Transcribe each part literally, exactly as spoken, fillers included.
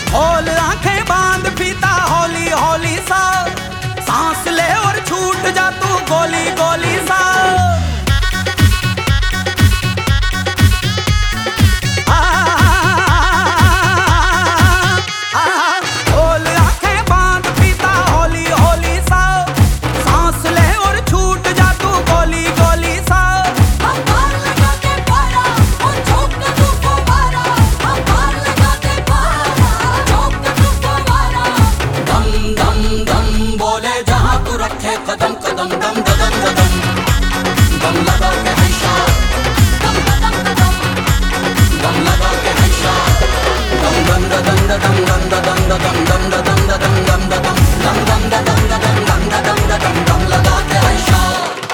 खोल आंखें बांध पीता हौली हौली सा, सांस ले और छूट जा तू गोली गोली सा। कदम कदम दम ददम ददम दम लगा के है शाह दम ददम ददम दम लगा के है शाह दम दम ददम ददम दम ददम ददम दम ददम ददम दम ददम दम दम ददम ददम दम ददम ददम दम लगा के है शाह।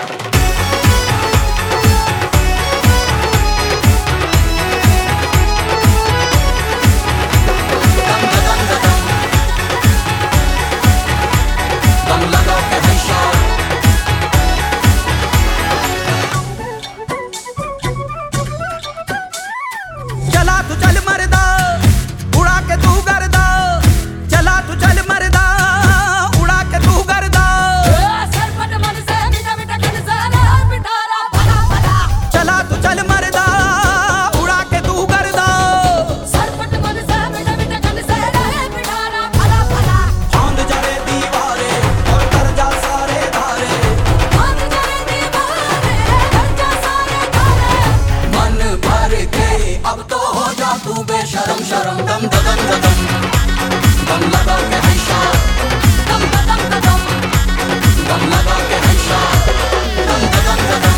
चला तू चल मरदा उड़ा के तू गर्दा, चला तू चल मरदा उड़ा के तू गर्दा। सरपट मन से मीठा मीठा कन से पिटारा भला भला, चला तू चल मरदा उड़ा के तू गर्दा। सरपट मन से मीठा मीठा कन से पिटारा भला भला। फांद जड़े दीवारे और कर जा सारे धारे, फांद जड़े दीवारे कर जा सारे धारे। मन भर के अब तो हो जा तू बेशरम शरम दम ददम ददम दम लगा के है शाह दम ददम ददम दम लगा के है शाह दम ददम ददम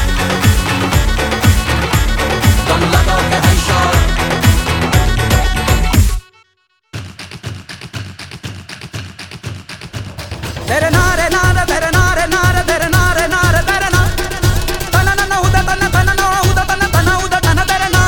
दम लगा के है शाह। तेरे नारे नारे तेरे नारे नारे तेरे नारे नारे तेरे ना तना ना उदा तना तना ना उदा तना तना उदा तना तेरे ना।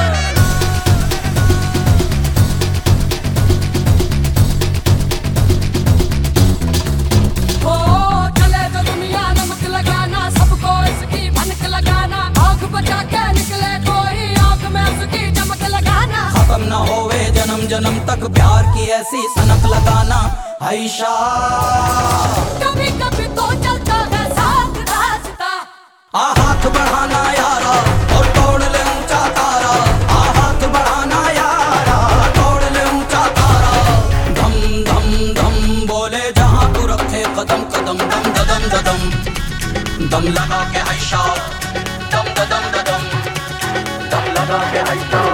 ओ चले तो दुनिया नमक लगाना, सबको इसकी भनक लगाना। आँख बचा के निकले कोई आँख में उसकी चमक लगाना। खत्म न होवे जन्म जन्म तक प्यार की ऐसी सनक लगाना है शाह। कभी कभी तो चलता है साथ रास्ता, आ हाथ बढ़ाना यारा और तोड़ ले ऊंचा तारा, आ हाथ बढ़ाना यारा तोड़ ले ऊंचा तारा। धम धम धम बोले जहां तू रखे कदम कदम दम ददम ददम दम लगा के है शाह दम ददम ददम दम लगा के है शाह।